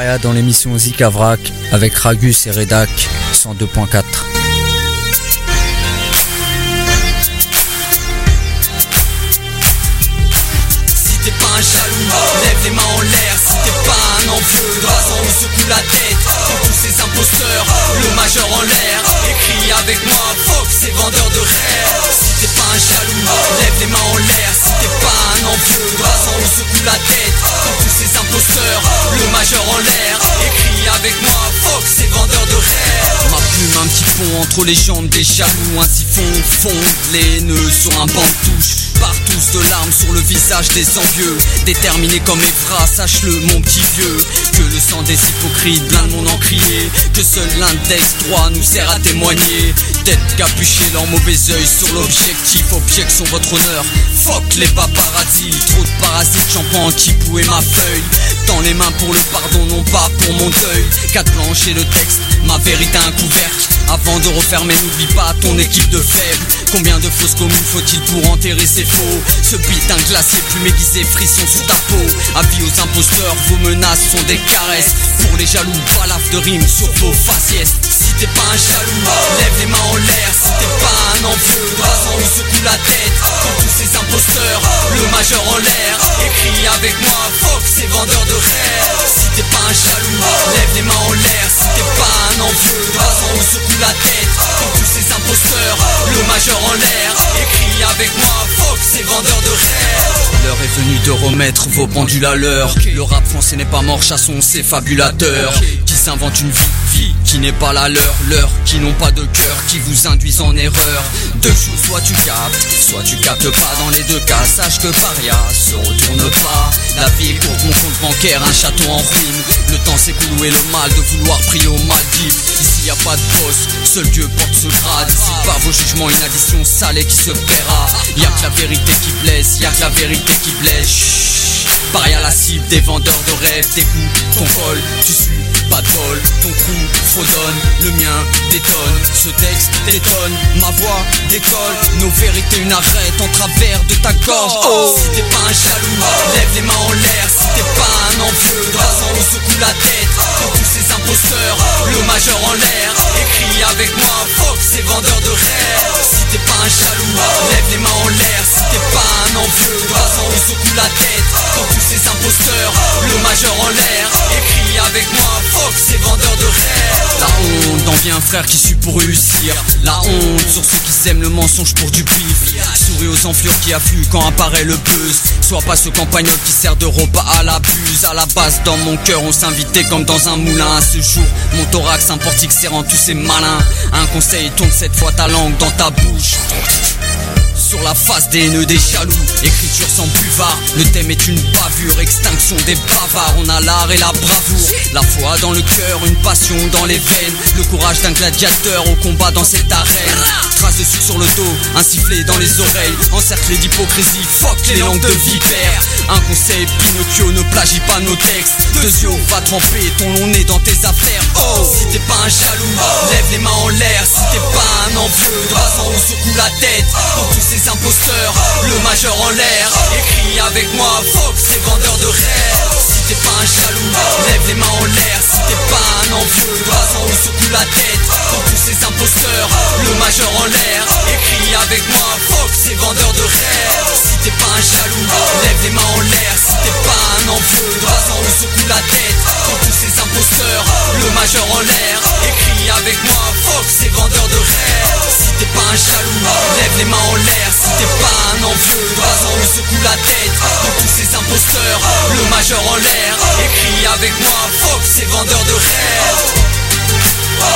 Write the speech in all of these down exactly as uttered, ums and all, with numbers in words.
Paria dans l'émission Zikavrak avec Ragus et Redak cent deux point quatre. Si t'es pas un jaloux, lève les mains en l'air. Si t'es pas un envieux, de façon on secoue la tête. Pour tous ces imposteurs, le majeur en l'air. Écris avec moi, fuck ces vendeurs de rêves. Si t'es pas un jaloux, lève les mains en l'air. Si t'es pas un envieux, de façon on secoue la tête. Pour tous ces imposteurs, le majeur en l'air. Écris avec moi, fuck ces vendeurs de rêves. Ma plume un petit pont entre les jambes des jaloux. Un siphon fond les haineux sur un banc de touche. Par tous de larmes sur le visage des envieux. Déterminé comme Evra, sache-le mon petit vieux. Que le sang des hypocrites blinde mon encrier. Que seul l'index droit nous sert à témoigner. Tête capuchée, leur mauvais oeil sur l'objectif. Objection votre honneur, fuck les paparazzi. Trop de parasites, j'en prends Kipou et ma feuille. Tends les mains pour le pardon, non pas pour mon deuil. Quatre planches et le texte, ma vérité un couvercle. Avant de refermer, n'oublie pas ton équipe de faibles. Combien de fausses communes faut-il pour enterrer ces faux? Ce beat un glacier plume aiguisé, frisson sur ta peau. Avis aux imposteurs, vos menaces sont des caresses. Pour les jaloux, balafre de rimes sur vos faciès. Si t'es pas un jaloux, lève les mains en l'air. Si t'es pas un envieux, de façon on secoue la tête. Pour tous ces imposteurs, le majeur en l'air. Écris avec moi, fuck ces vendeurs de rêves. Si t'es pas un jaloux, lève les mains en l'air. Si t'es pas un envieux, de façon on secoue la tête. Pour tous ces imposteurs, le majeur en l'air. Écris avec moi, fuck ces vendeurs de rêves. L'heure est venue de remettre vos pendules à l'heure. Le rap français n'est pas mort, chassons ces fabulateurs qui s'inventent une vie, vie qui n'est pas la leur. Leurs qui n'ont pas de cœur, qui vous induisent en erreur. Deux choses, soit tu captes, soit tu captes pas. Dans les deux cas, sache que Paria se retourne pas. La vie est courte, mon compte bancaire, un château en ruine. Le temps s'écoule, et le mal de vouloir prier aux Maldives. Ici y a pas de boss, seul Dieu porte ce grade. Ici par vos jugements, une addition salée qui se paiera. Y'a que la vérité qui blesse, y'a que la vérité qui blesse. Chut. Paria la cible des vendeurs de rêves. Tes coups, ton vol, tu suis pas de bol. Ton crew fredonne, le mien détonne. Ce texte détonne, ma voix décolle. Nos vérités une arrête en travers de ta gorge. Oh. Si t'es pas un jaloux, lève les mains en l'air. Si t'es pas un envieux, de façon on secoue la tête. Pour tous ces imposteurs, le majeur en l'air. Écris avec moi, fuck ces vendeurs de rêves. Si t'es pas un jaloux, lève les mains en l'air. Si t'es pas un envieux, de façon on secoue la tête. Pour tous ces imposteurs, le majeur en l'air. Écris avec moi, fuck ces vendeurs de rêves. La honte d'envier un frère qui suit pour réussir. La honte sur ceux qui sèment le mensonge pour du bif. Souris aux enflures qui affluent quand apparaît le buzz. Sois pas ce campagnol qui sert de repas à la buse. À la base dans mon cœur on s'invitait comme dans un moulin. À ce jour mon thorax un portique serrant tous ces malins. Un conseil, tourne cette fois ta langue dans ta bouche. Sur la face des haineux, des jaloux, écriture sans buvard. Le thème est une bavure, extinction des bavards. On a l'art et la bravoure, la foi dans le cœur, une passion dans les veines. Le courage d'un gladiateur au combat dans cette arène. Trace de sucre sur le dos, un sifflet dans les oreilles. Encerclé d'hypocrisie, fuck les langues de vipère. Un conseil, Pinocchio, ne plagie pas nos textes. Deux yeux, va tremper ton long nez dans tes affaires. Oh, si t'es pas un jaloux, lève les mains en l'air. Si t'es pas un envieux, de façon on secoue la tête. Pour tous ces imposteurs, le majeur en l'air. Écris avec moi, fuck ces vendeurs de rêves. Si t'es pas un jaloux, lève les mains en l'air. Si t'es pas un envieux, de façon on secoue la tête. Pour tous ces imposteurs, le majeur en l'air. Écris avec moi, fuck ces vendeurs de rêves. Si t'es pas un jaloux, lève les mains en l'air. Si t'es pas un envieux, de façon on secoue la tête. Pour tous ces imposteurs, le majeur en l'air. Écris avec moi, fuck ces vendeurs de rêves. Si t'es pas un jaloux, lève les mains en l'air. Si t'es pas un envieux, de façon on secoue la tête. Pour tous ces imposteurs, le majeur en l'air. Écris avec moi, fuck ces vendeurs de rêves. Oh.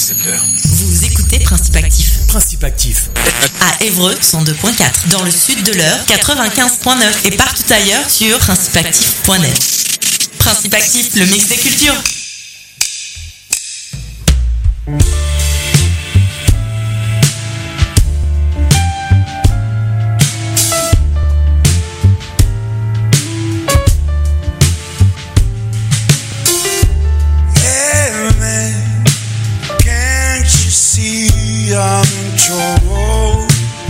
récepteur. Vous écoutez Principe Actif. Principe Actif. À Évreux, cent deux point quatre. Dans le sud de l'Eure, quatre-vingt-quinze point neuf. Et partout ailleurs sur principe actif point net. Principe Actif, le mix des cultures. I'm in trouble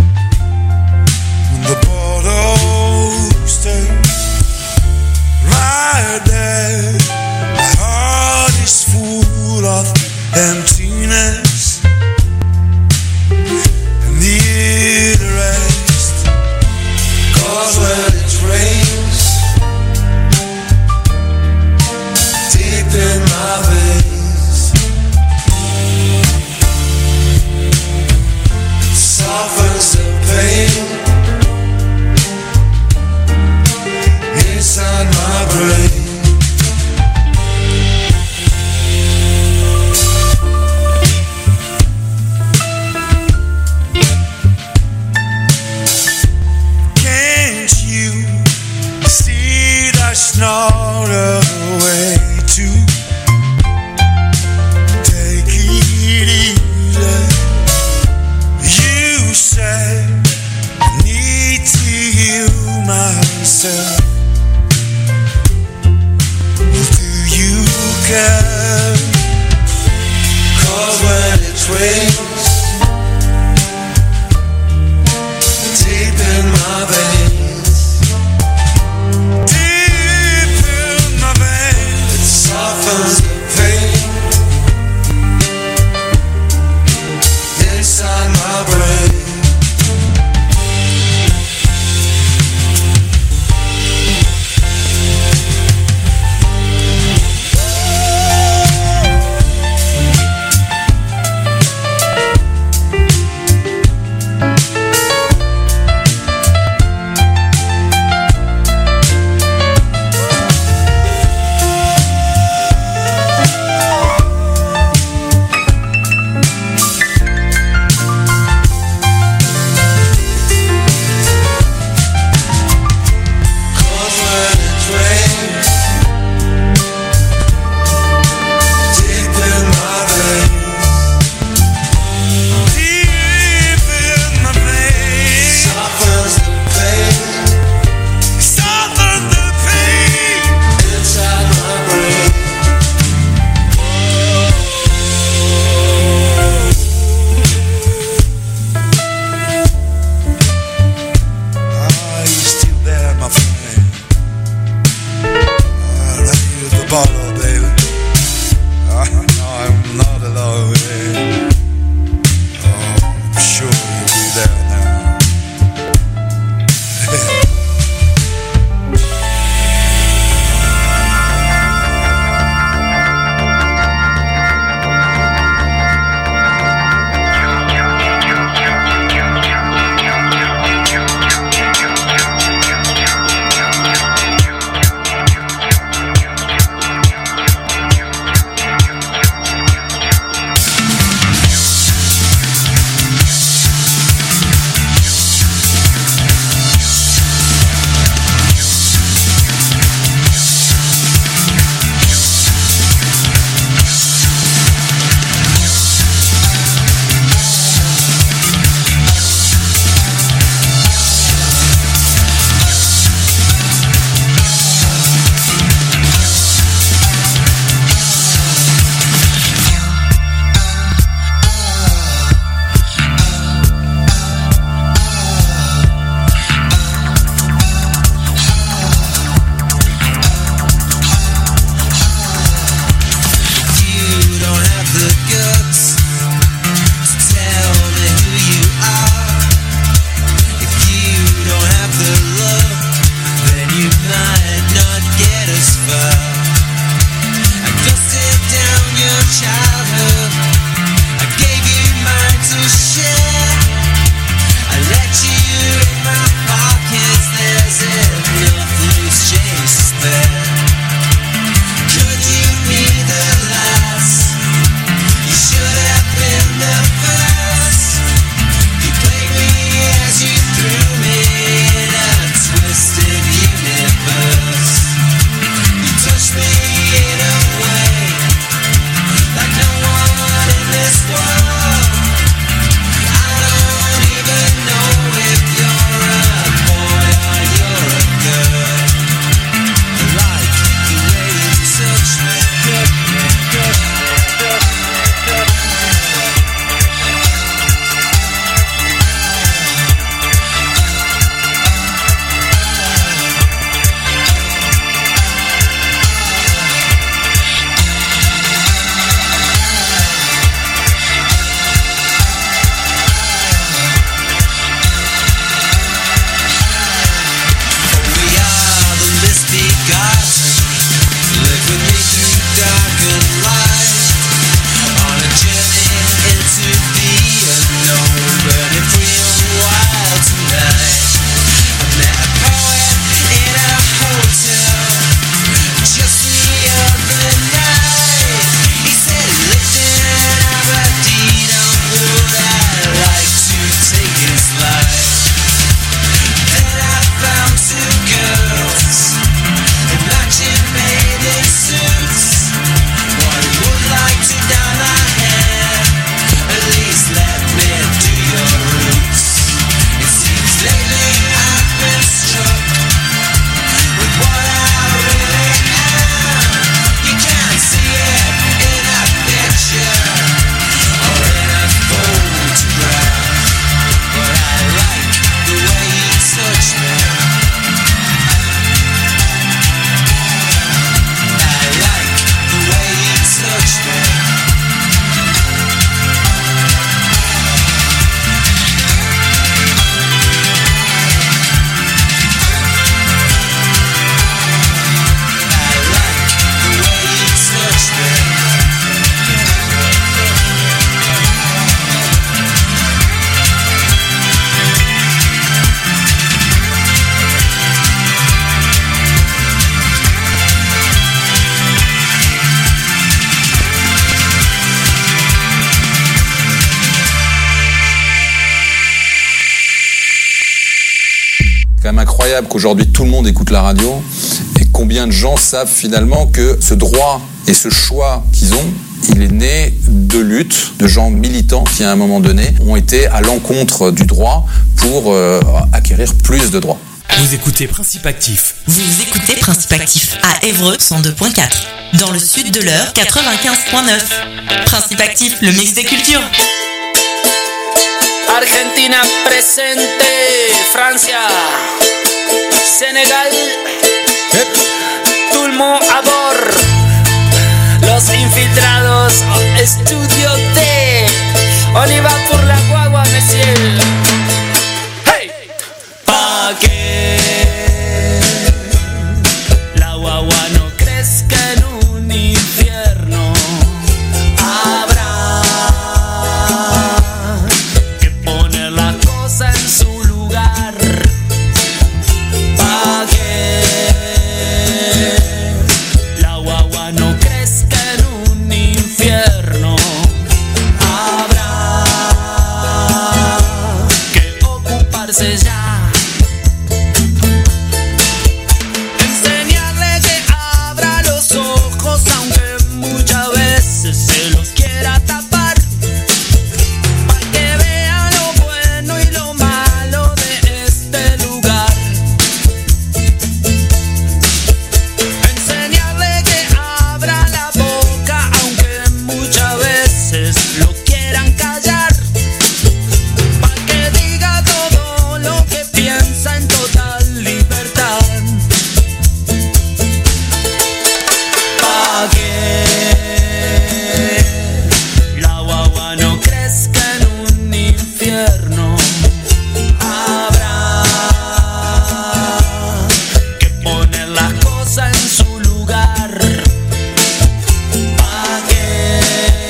when the bottle stays right there. My heart is full of emptiness and need a rest. 'Cause when it rains deep in my veins, softens the pain inside my brain. Can't you see that's not a way to take it easy? You said I need to heal myself. Do you care? 'Cause when it rains deep in my veins, deep in my veins, it softens the pain inside my brain. quand même incroyable qu'aujourd'hui tout le monde écoute la radio et combien de gens savent finalement que ce droit et ce choix qu'ils ont, il est né de luttes, de gens militants qui à un moment donné ont été à l'encontre du droit pour euh, acquérir plus de droits. Vous écoutez Principe Actif. Vous écoutez Principe Actif à Évreux cent deux point quatre. Dans le sud de l'Eure, quatre-vingt-quinze point neuf. Principe Actif, le mix des cultures. Argentina presente, Francia, Sénégal, tout le monde à bord. Los infiltrados, Estudio T. On y va pour la guagua, monsieur. Hey! Pa' que la guagua no crezca en un infierno, habrá que poner la cosa en su lugar. Pa' que la guagua no crezca en un infierno, habrá que ocuparse ya. Enseñarle que abra los ojos aunque muchas veces se los quiera tapar, pa' que vea lo bueno y lo malo de este lugar. Enseñarle que abra la boca aunque muchas veces lo quieran callar, pa' que diga todo lo que piensa en total libertad. Pa' que la guagua no crezca en un infierno, habrá que poner las cosas en su lugar. Pa' que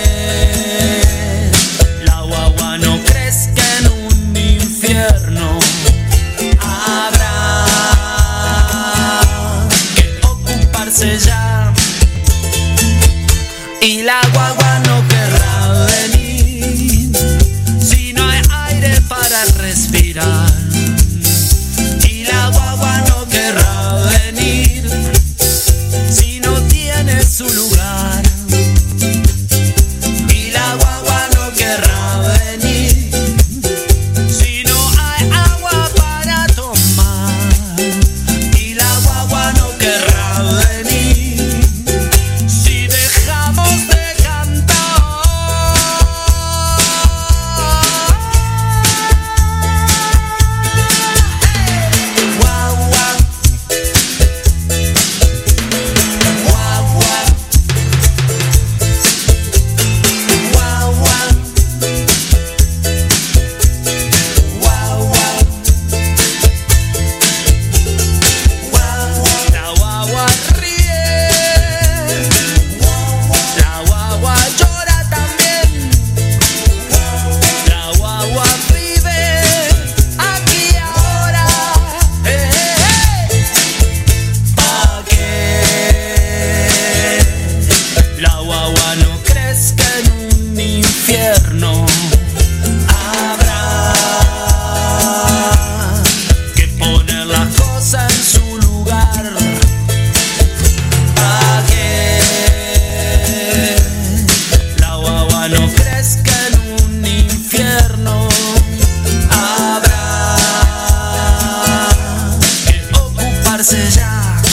la guagua no crezca en un infierno, habrá que ocuparse ya. Y la guagua no querrá venir si no hay aire para respirar. Y la guagua no querrá venir si no tiene su lugar. Y la guagua no querrá venir si no hay agua para tomar. Y la guagua no querrá venir si dejamos de cantar. Guagua, guagua, guagua, guagua, guagua. La guagua ríe, la guagua llora también, la guagua vive aquí y ahora. Eh, eh, eh. Pa' que la guagua no crezca en un infierno, habrá que poner las cosas en su lugar. Pa' que la guagua no crezca en un infierno, habrá que ocuparse ya.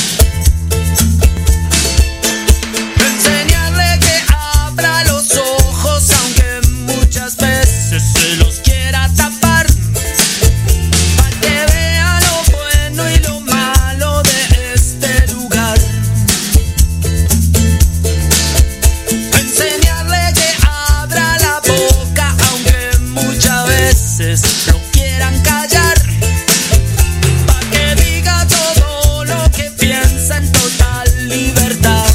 Enseñarle que abra los ojos aunque muchas veces se los quiera tapar, pa' que vea lo bueno y lo malo de este lugar. Enseñarle que abra la boca aunque muchas veces lo quieran callar, pa' que diga todo lo que piensa en total libertad.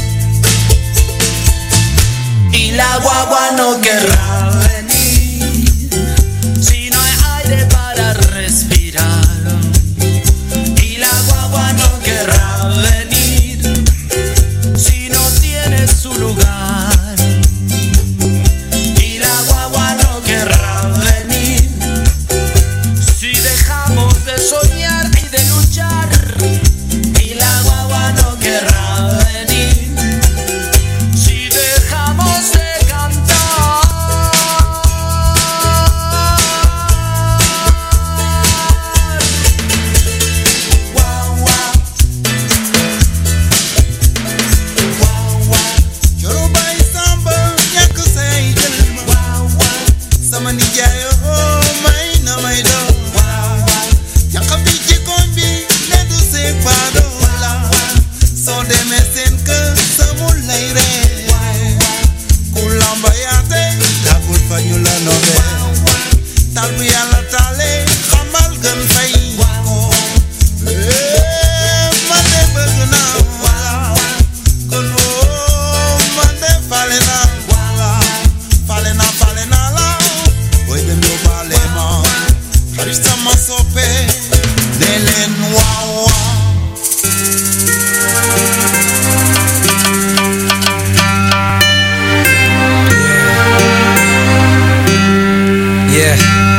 Y la guagua no querrá venir si no hay aire para respirar. Y la guagua no querrá venir si no tiene su lugar. Y la guagua no querrá venir tal bi yàlla taale xamal gën fay ko man de bëgg naa kon woo man de fale naa fale naa fale naa la booy dem yóbbaale ma xarit sama soppe de leen waaw waaw Yeah.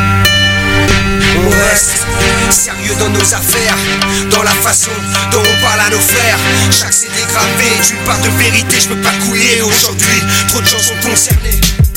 On reste sérieux dans nos affaires, dans la façon dont on parle à nos frères. Chaque C D gravé est une part de vérité, je peux pas couiller aujourd'hui, trop de gens sont concernés.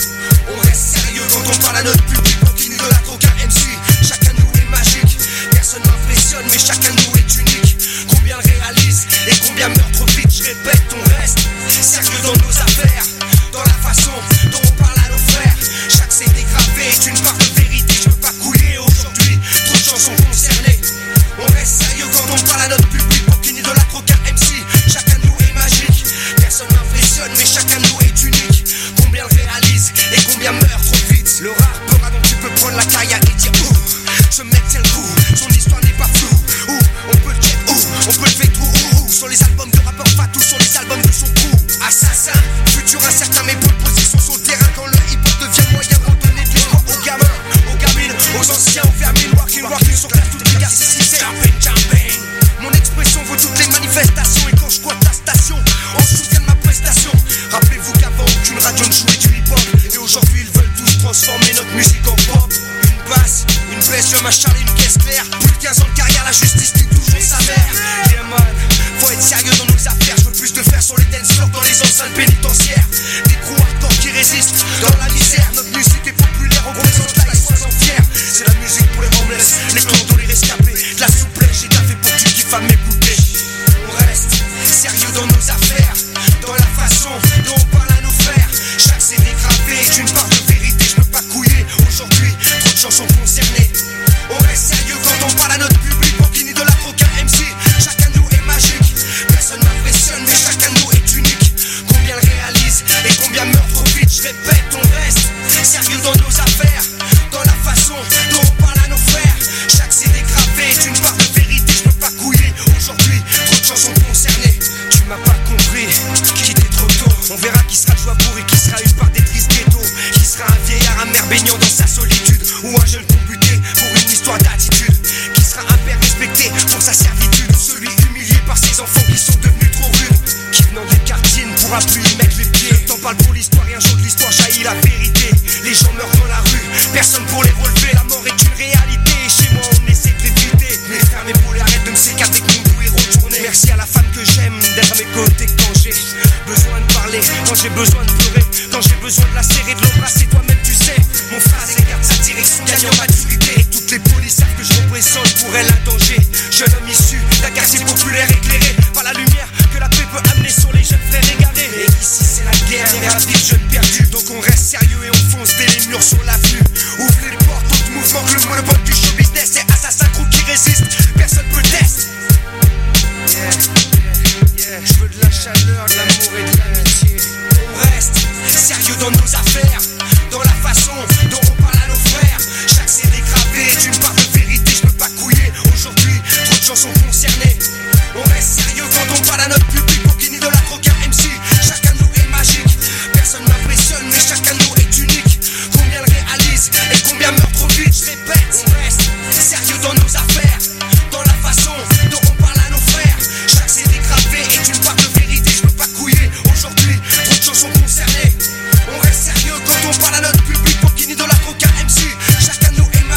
On reste sérieux quand on parle à notre public, on qui n'idolâtre aucun M C. Chacun de nous est magique, personne m'impressionne mais chacun de nous est unique. Combien le réalise et combien meurt trop vite, je répète, on reste sérieux dans nos affaires, dans la façon dont on parle à nos frères. Chaque C D gravé est une part de vérité, je peux pas couiller aujourd'hui, trop de gens sont concernés. On reste sérieux quand on parle à notre public, pour qu'il n'idolâtre aucun M C. Chacun de nous est magique, personne m'impressionne mais chacun de nous est unique. Combien le réalise et combien meurt trop vite. Le rare peur dont tu peux prendre la carrière et dire ouh, ce mec c'est le coup, son histoire n'est pas floue. Ouh, on peut le check, ouh, on peut le faire tout, ouh, ouh. Sur les albums de rappeur Fatou, sur les albums de son crew. Assassin, futur incertain mais bonne position sur le terrain. Quand le hip-hop devient moyen pour donner de l'espoir aux gamins, aux gamines, aux anciens, aux vermines. Walking, walking sur classe, toutes les gars, c'est si c'est jumping, jumping. Mon expression vaut toutes les manifestations. Et quand je squatte la station, on se souvient de ma prestation. Rappelez-vous qu'avant aucune radio ne jouait du hip-hop. Et aujourd'hui ils veulent tous transformer notre musique en pop. Une basse, une baisse, je m'acharne une caisse claire. Plus de quinze ans de carrière, la justice dit toujours sa mère. Yeah man, faut être sérieux dans nos affaires. Je veux plus de faire sur les dance floors dans les enceintes pénitentiaires. Des crews hardcore qui résistent dans la misère. Notre musique est populaire, on représente la I soixante fière. C'est la musique pour les homeless, les clodos, les rescapés. De la souplesse, j'ai taffé pour que tu kiffes à m'écouter. On reste sérieux dans nos affaires, dans la façon dont on parle à nos frères. Chaque C D gravé est une part de vérité, je peux pas couiller aujourd'hui, trop de gens sont concernés. On reste sérieux quand on parle à notre public, pour qu'il n'idolâtre aucun M C. Chacun de nous est magique, personne m'impressionne mais chacun de nous est unique. Combien le réalise et combien meurt trop vite, je répète, on reste sérieux dans nos affaires, dans la façon dont on parle à nos frères. Chaque C D gravé est une part de vérité, je peux pas couiller aujourd'hui, trop de gens sont concernés. Tu m'as pas compris, quitter trop tôt. On verra qui sera le joueur et qui sera une part des tristes ghettos. Qui sera un vieillard amer baignant dans sa solitude, ou un jeune combuté pour une histoire d'attitude. Qui sera un père respecté pour sa servitude, ou celui humilié par ses enfants qui sont devenus trop rudes. Qui venant des quartiers ne pourra plus y mettre les pieds. Le temps parle pour l'histoire et un jour de l'histoire jaillit la vérité. Les gens meurent dans la rue, personne pour les relever. La mort est une réalité et chez moi on essaie de l'éviter. Mes frères, mes poulets, arrête de me séquer avec mon doux et retourner. Merci à la femme que j'aime d'être à mes côtés quand j'ai besoin de parler, quand j'ai besoin de pleurer, quand j'ai besoin de la serrer, de l'embrasser. Toi-même tu sais, mon frère regarde sa direction, gagne en maturité. Et toutes les polices savent que je représente pour elle un danger. Jeune homme issu d'un quartier populaire éclairé par la lumière que la paix peut amener sur les jeunes frères égarés. Et ici c'est la guerre et la vie de jeunes perdus. Donc on reste sérieux et on fonce dès les murs sur l'avenue. Ouvrez les portes, autres mouvements que le monopole du show business. C'est assassin crew qui résiste, personne peut tester. Yeah, yeah, yeah. Je veux de la chaleur, de l'amour et de l'amitié. On reste sérieux dans nos affaires, dans la façon dont on parle à nos frères. Chaque C D gravé est une part de vérité, je peux pas couiller aujourd'hui, trop de gens sont